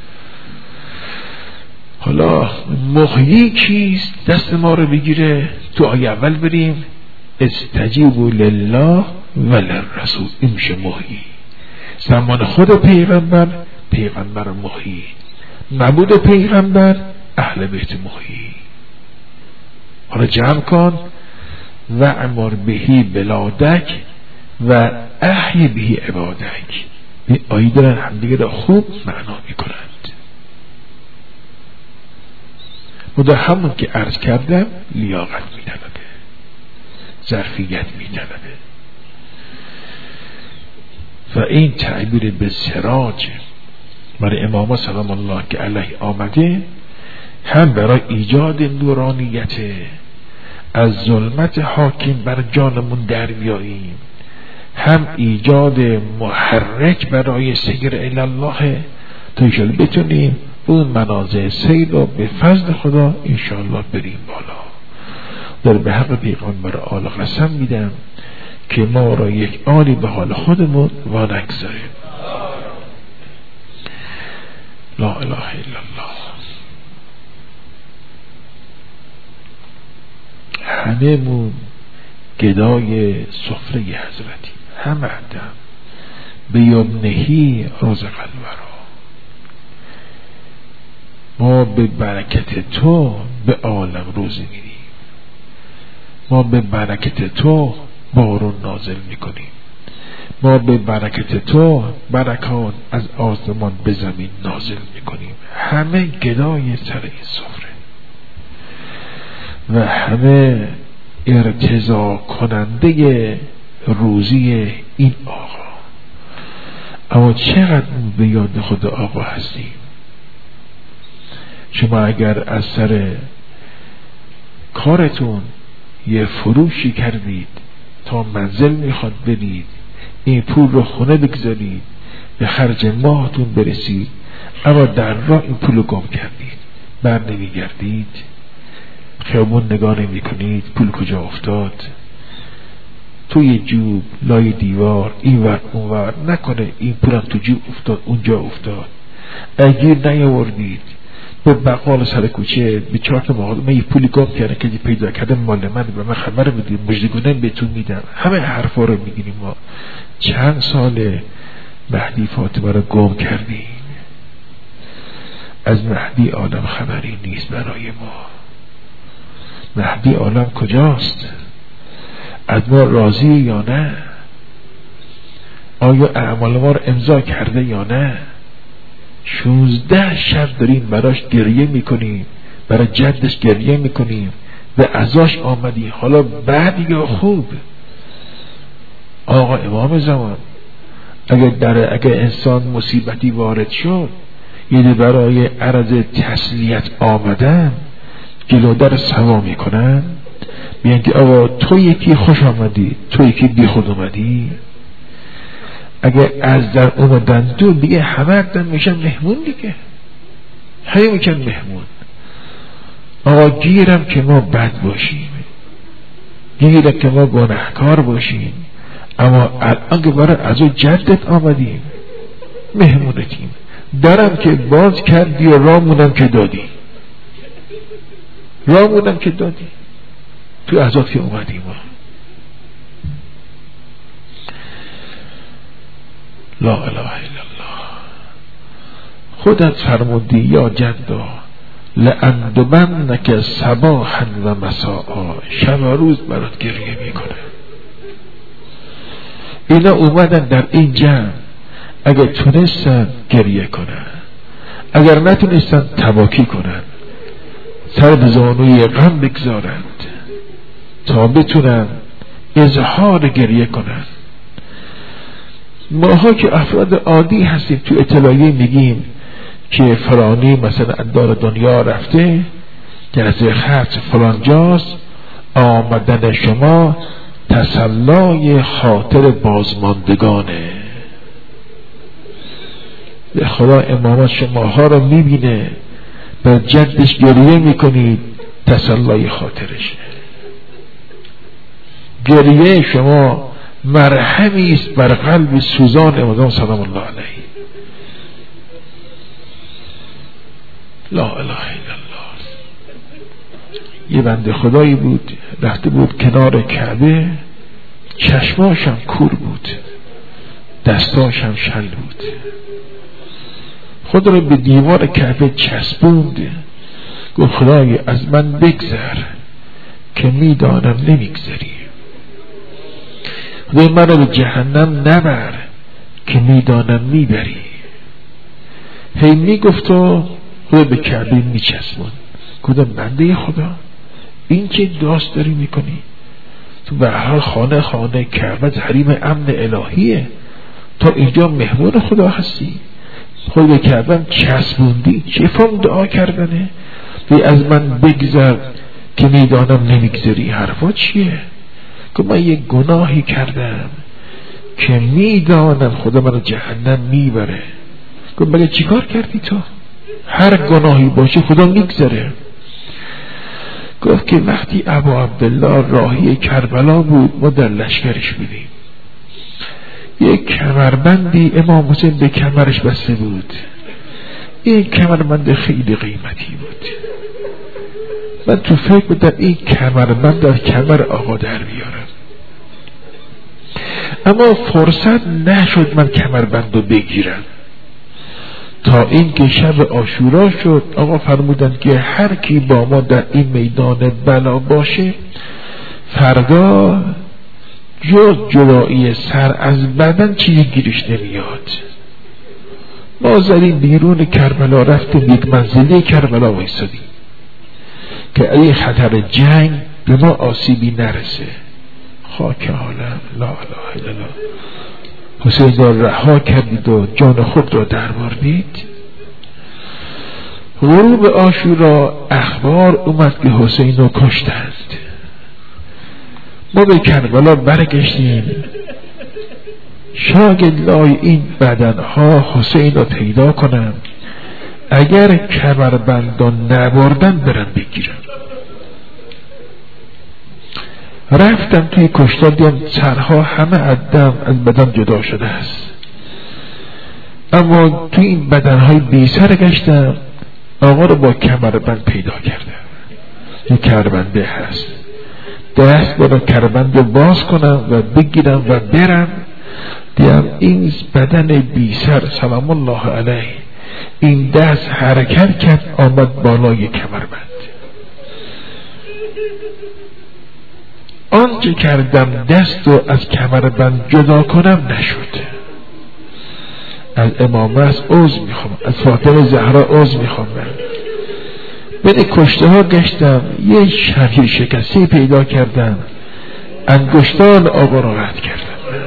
حالا محیی کیست؟ دست ما رو بگیره تو آیه اول بریم استجیبوا لله و للرسول. این میشه محیی. زمان خود پیغمبر، پیغمبر محیی، نبود پیغمبر، اهل بیت محیی. حالا جمع کن و امر بهی بلادک و احی بهی عبادک. این آیه دارن همدیگه را خوب معنا میکنند. و همون که عرض کردم لیاقت میطلبه، ظرفیت میطلبه. و این تعبیر به سراج برای امام سلام الله که علیه آمده هم برای ایجاد نورانیت از ظلمت حاکم بر جانمون در بیاییم، هم ایجاد محرک برای سیر الله تا انشاءالله بتونیم اون منازل سیر رو به فضل خدا انشاءالله بریم بالا. در به حق پیغمبر آل قسم میدم که ما را یک آنی به حال خودمون و نگذاریم. لا اله الا الله. همه مون گدای سفره حضرتیم، همه هم به یمنهی رزق الورا. ما به برکت تو به عالم روزی میدیم، ما به برکت تو بارون نازل میکنیم، ما به برکت تو برکات از آسمان به زمین نازل میکنیم. همه گدای سر این سفره و همه ارتضا کننده روزی این آقا. اما چقدر به یاد خود آقا هستیم. شما اگر از سر کارتون یه فروشی کردید تا منزل میخواد برید، این پول رو خونه بگذارید به خرج ماهتون برسید، اما در راه این پول رو گم کردید، بر نمیگردید، خیابون نگاه نمی کنید پول کجا افتاد، توی جوب لای دیوار این ور اون ور، نکنه این پولم تو جوب افتاد اونجا افتاد، اگیر نیاوردید به بقال سر کوچه به چهار تا مغازه من یه پولی گم کردم که پیدا کردم مال من، به من خبر بدید، مجدگونه بهتون میدم. همه حرفا رو میگیریم. ما چند سال مهدی فاطمه رو گم کردیم، از مهدی عالم خبری نیست برای ما. مهدی عالم کجاست؟ از ما راضی یا نه؟ آیا اعمال ما رو امضا کرده یا نه؟ شونزده شب داریم براش گریه میکنیم، برای جدش گریه میکنیم، به عزاش آمدی، حالا بعد یا خوب. آقا امام زمان اگر در اگر انسان مصیبتی وارد شد، یعنی برای عرض تسلیت آمدن، جلو در سوا میکنن، بیان که آقا تو یکی خوش آمدی، تو یکی بی خود اومدی. اگر از در اومدن دور دیگه همه اردن میشن مهمون دیگه، همه میشن مهمون. آقا گیرم که ما بد باشیم، گیرم که ما گناهکار باشیم، اما الان که برای از او جدت آمدیم مهمونتیم، درم که باز کردی و رامونم که دادی، رامونم که دادی تو ازاد که اومدیم. لا اله الا الله. خودت فرمودی یا جدا لأندبنک صباحا و مساء، شب و روز برات گریه میکنه. اینا اومدن در این جمع، اگر تونستن گریه کنن، اگر نتونستن تباکی کنن، سر به زانوی غم بگذارند تا بتونن اظهار گریه کنن. ماها که افراد عادی هستیم، تو اطلاعیه میگیم که فلانی مثلا دار دنیا رفته، جلسه خرج فلان جاست، آمدن شما تسلای خاطر بازماندگانه. به خدا امامت شماها رو میبینه، بر جدش گریه میکنید، تسلای خاطرشه. گریه شما مرهمی است بر قلب سوزان امام سلام الله علیه. لا اله الا الله. یه بنده خدایی بود رفته بود کنار کعبه، چشماشم کور بود، دستاشم شل بود، خود رو به دیوار کعبه چسبوند، گفت خدای از من بگذر که میدانم نمیگذری، خدای من رو به جهنم نبر که میدانم میبری. هی میگفت و خدا به کعبه میچسبون. گفتم بنده خدا این که داست داری میکنی؟ تو به هر خانه خانه کعبه حریم امن الهیه، تا اینجا مهمون خدا هستی، خود به کعبه چسبوندی، چه فهم دعا کردنه؟ ای از من بگذر که میدانم نمیگذری. حرفا چیه؟ که من یک گناهی کردم که میدانم خدا من جهنم میبره. که مگه چیکار کردی تو؟ هر گناهی باشه خدا میگذره. گفت که وقتی ابا عبدالله راهی کربلا بود ما در لشکرش بودیم، یک کمربندی امام حسین به کمرش بسته بود. این کمربند خیلی قیمتی بود. من تو فکر بودم این کمربند در کمر آقا در بیارم، اما فرصت نشد من کمربند رو بگیرم تا این که شب عاشورا شد. آقا فرمودند که هر کی با ما در این میدان بلا باشه فردا جز جدایی سر از بدن چیزی گیرش نمیاد. ما زدیم بیرون کربلا، رفتیم یک منزله کربلا وایسادیم که این خطر جنگ به ما آسیبی نرسه. خاک عالم، لا اله الا الله. حسین را رها کردید و جان خود را درباردید. غروب عاشورا اخبار اومد که حسین را کشتند. ما به کربلا برگشتیم، شاگردای این بدنها حسین را پیدا کنم، اگر کمربندان نبردن برن بگیرن. رفتم توی کشتار، دیدم سرها همه عدم از بدن جدا شده است، اما توی این بدنهای بی سر گشتم، آقا رو با کمربند پیدا کردم. یه کمربنده هست، دست با کمربند رو باز کنم و بگیرم و برم، دیدم این بدن بی سر سلام الله علیه این دست حرکت کرد آمد بالای کمربند. آنچه کردم دست رو از کمربند جدا کنم نشد. از امام از عوض میخوام، از فاطمه زهرا عوض میخوام. من بین کشته ها گشتم، یه شمشیر شکسته پیدا کردم، انگشتان آقا را قطع کردم.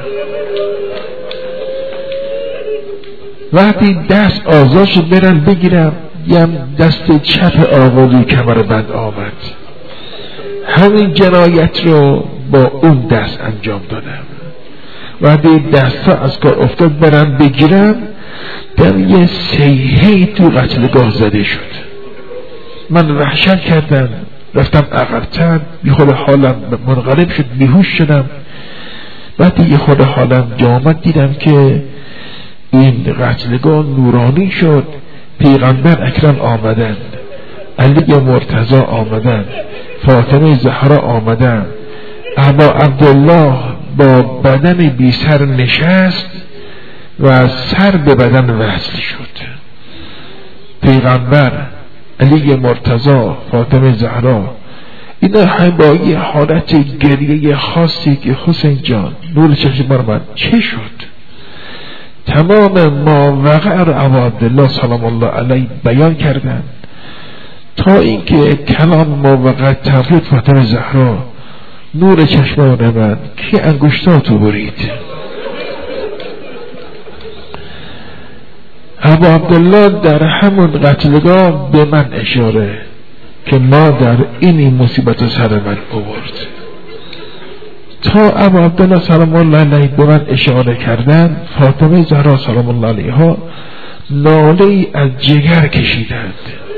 وقتی دست آزاد شد برن بگیرم، یم دست چپ آقا روی کمربند آمد. همین جنایت رو با اون دست انجام دادم. وقتی دست ها از کار افتاد برم بگیرم، در یه سیحه‌ای تو قتلگاه زده شد. من وحشت کردم، رفتم عقب‌تر، بی خود حالم منقلب شد، بیهوش شدم. وقتی یه خود حالم جا آمد دیدم که این قتلگاه نورانی شد. پیغمبر اکرم آمدند، علی مرتضی آمدند، فاطمه زهرا آمدند، ابا عبدالله با بدن بی سر نشست و سر به بدن وصل شد. پیغمبر، علی مرتضی، فاطمه زهرا، اینا هم با یه حالت گریه خاصی که حسین جان نور چشم من چه شد؟ تمام ما وقع رو ابا عبدالله سلام الله علیه بیان کردن تا اینکه کلام ما وقع تفرید فاطمه زهرا نور چشمان من که انگشتاتو برید. ابا عبدالله در همون قتلگاه به من اشاره که ما در این مصیبت سر من آورد. تا ابا عبدالله سلام الله علیه به من اشاره کردن، فاطمه زهرا سلام الله علیها ناله ای از جگر کشیدند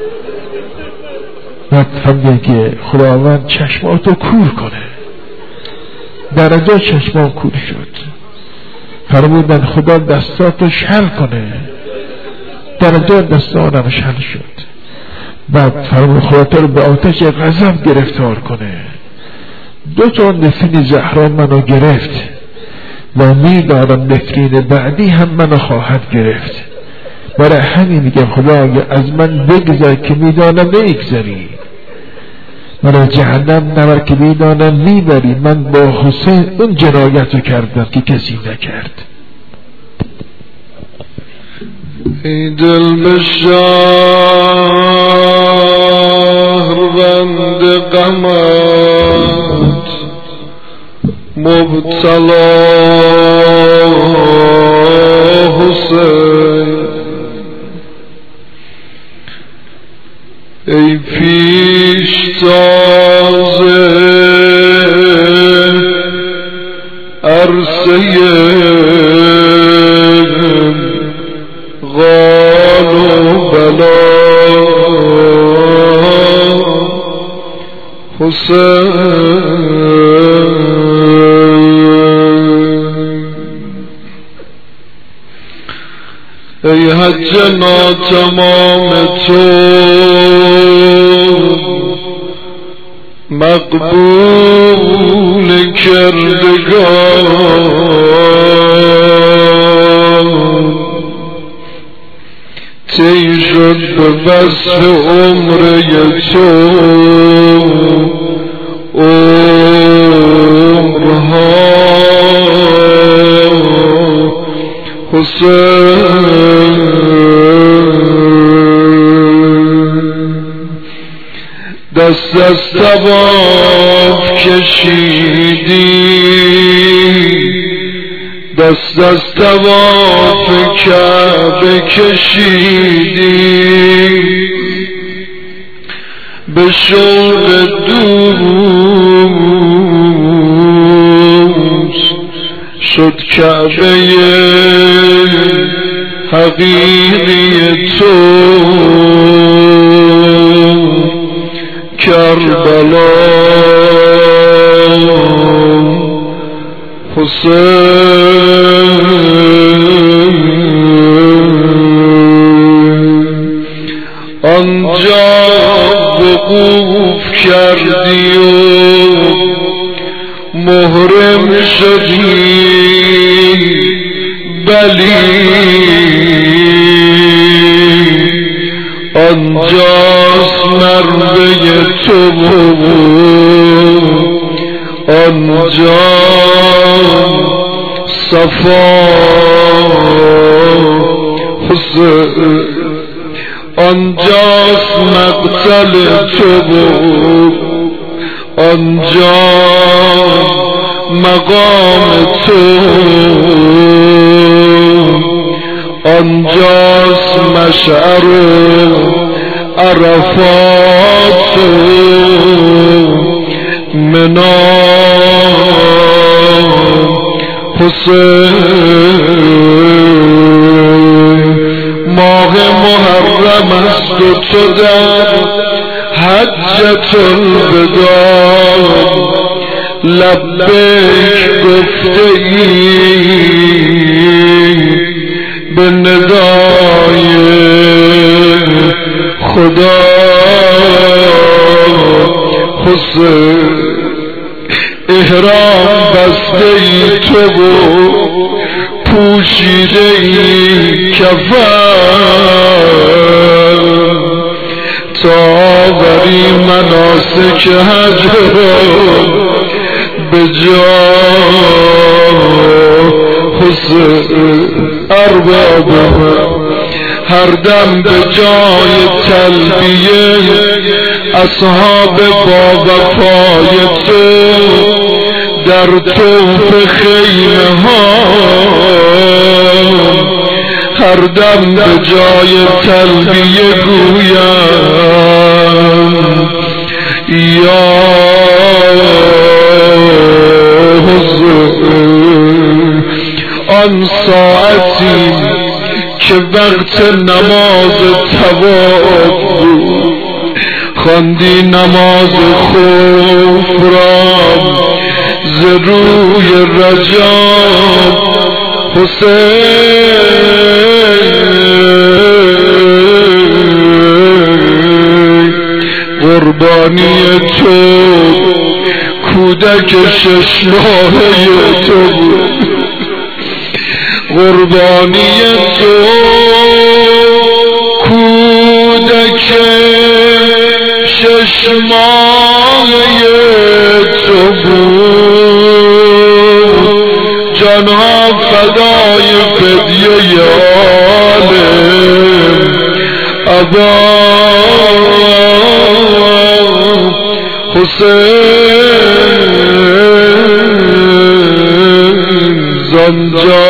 و فهمیدن که خداوند چشماتو کور کنه. درجا چشمان کور شد. فرمودن خدا دستاتو شل کنه. درجا دستانم شل شد. بعد فرمود خدا تو رو به آتش غضب گرفتار کنه. دو تا نفرین زهرا منو گرفت و میدارم نفرین بعدی هم منو خواهد گرفت. برای همین میگم خدا از من بگذر که میدانم نمیگذری، برای جهنم نبر که میدانم میبری. من با حسین اون جنایت رو کردم که کسی نکرد. ای دل به شهروند غمت مبتلا حسین، ای پیشتازه عرصه غال و بلا حسین ای حج ناتمام تو مقبول کردگار طی شد به وصف عمر تو عمرها حسین دست از طواف کشیدی دست از طواف کعبه کشیدی به شوق دوست شد کعبه حقیقی تو کربلا حسین آنجا وقوف کردی و محرم شدی بلی آنجاست مربه تو آنجا صفا حسین آنجاست مقتل تو آنجا مقام تو آنجاست مشعر عرفات منا حسین ماه محرم است و تو در حجة الوداع لبیک گفته ای به ندای خدا حسین احرام بسته ای تو پوشیده ای کفن تا آوری مناسک حج به جا حسین ارباب هر دم به جای تلبیه اصحاب با وفای تو در طوف خیمه ها هر دم به جای تلبیه گویم یا حسین آن ساعتی که وقت نماز طواف بود خواندی نماز خوف را ز روی رجا حسین قربانی تو کودک شش ماهه تو قربانی تو کودک شش ماهه تو بود جانها فدای فدیه عالم ابا حسین زنجا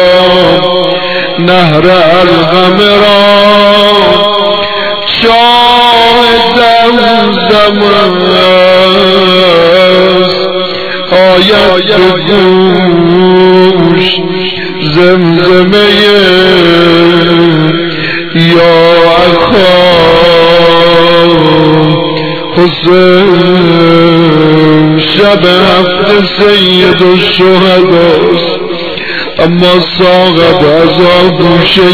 نهر الغم را شاه عالم است آید به گوش زمزمه یا اخا حسین. شب هفت سید الشهداست اما ساغب از آغوشه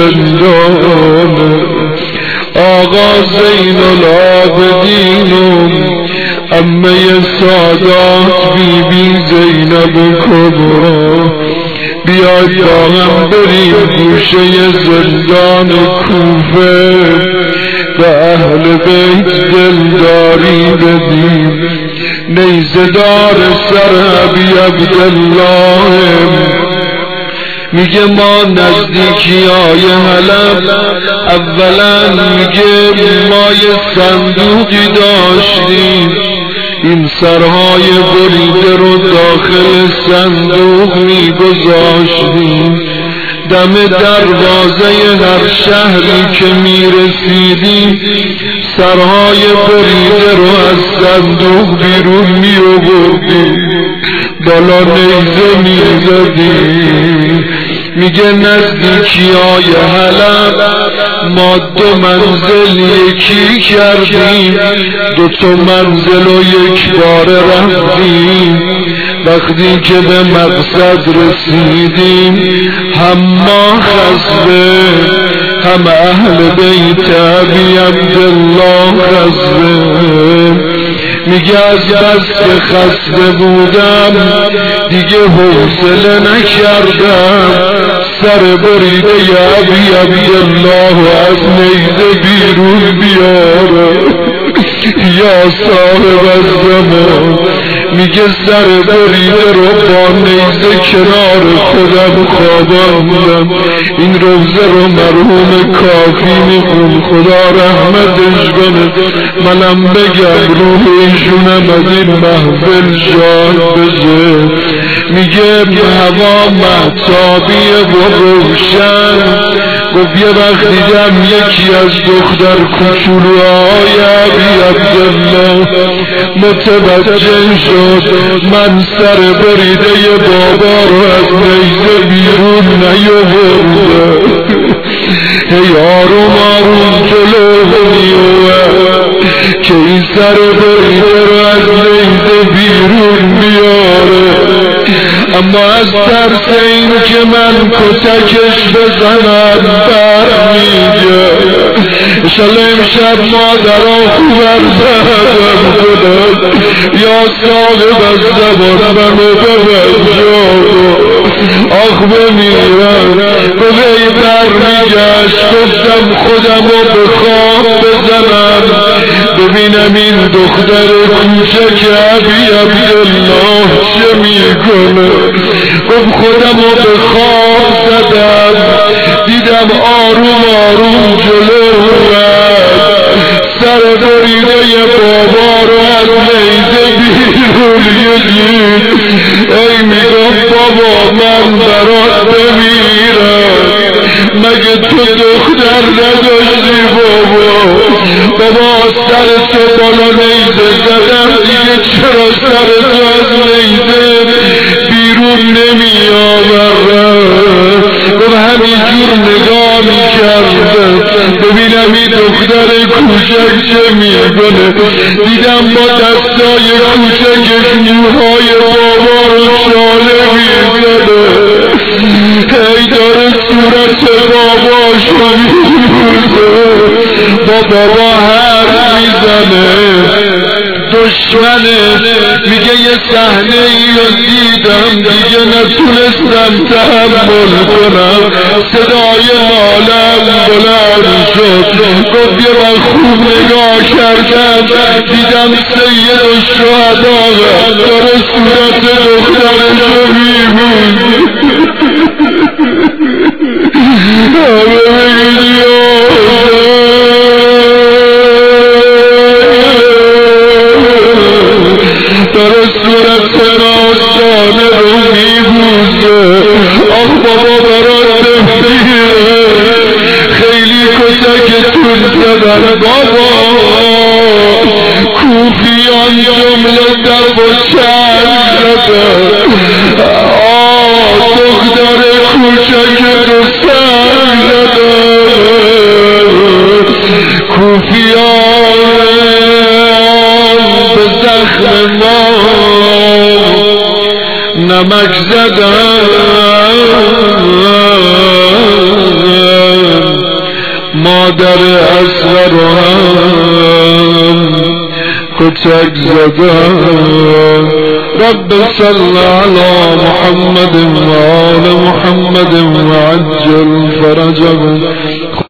زندان آقا زین العابدین امه سادات بی بی زینب کبرا بیاید با هم بریم گوشه زندان کوفه و اهل بیت دلداری بدیم. نیزدار سرحبی عبدالله میگه ما نزدیکی های حلب اولا میگه ما یه صندوقی داشتیم این سرهای بریده رو داخل صندوق میگذاشتیم دم دروازه هر شهری که میرسیدیم سرهای بریده رو از صندوق بیرون میآوردیم بالا نیزه میزدیم. میگه نزدیکی های حلب ما دو منزل یکی کردیم دو تا منزل و یک بار رفتیم. وقتی که به مقصد رسیدیم هم ما خصبه هم اهل بیت ابی عبدالله خصبه. میگه از بس که خسته بودم دیگه حوصله نکردم سر بریده ابی عبدالله از نیزه بیرون بیارم. یا صاحب الزمان میگه سر بریده رو با نیزه کنار خودم خواباندم. این روزه رو مرحوم کافی میخون خدا رحمتش کنه منم بگم روح ایشونم از این محفل شاد بشه. میگه هوا مهتابیه و روشن گفت یه وقت دیدم یکی از دختر کوچولوهای ابی عبدالله متوجه شد من سر بریده بابا رو از نیزه بیرون نیاوردم. هی آروم آروم جلو میومد که این سر بریده رو از نیزه بیرون بیاره اما از ترس این که من کتکش بزنم برمیگه. انشالله امشب مادرها خوبر زدم کنم یا صاحب از زبان منو ببجا آخ بمیرم به وی برمیگشت گفتم خودم رو به خواب بزنم ببینم این دختر کوچک ابی عبدالله چه میکنه. گفت خودم رو به خواب زدم دیدم آروم آروم جلو سر بریده بابا رو از نیزه بیرون دید. ای میگم بابا من برات بمیرم مگه تو دختر نداشتی بابا؟ بابا سر تو بالا نیزه زدم دیگه چرا سر تو از نیزه بیرون نمی آورم؟ گفت همینجور نگاه می کردم ببینم این دختر کوچک چه میکنه. دیدم با دستای کوچکش موهای بابا رو شاله میزنه هی داره صورت باباشو میبوسه با بابا حرف میزنه. دشمنه میگه یه صحنه ای رو دیدم دیگه نتونستم تحمل کنم صدای نالم بلند شد. گفت یه من خوب نگاه کردم دیدم سید الشهدا داره صورت دخترشو میبوسه. همه بگید داره صورت راستانه رو میبوسه. آخ بابا برات بمیره خیلی کتکتون زدن بابا و چنگ زدم آه دختر کوچک تو سنگ زدم کوفیان به زخم ما نمک زدم مادر اصغر هم کوچک زدم رب صل على محمد و آل محمد و عجل فرجهم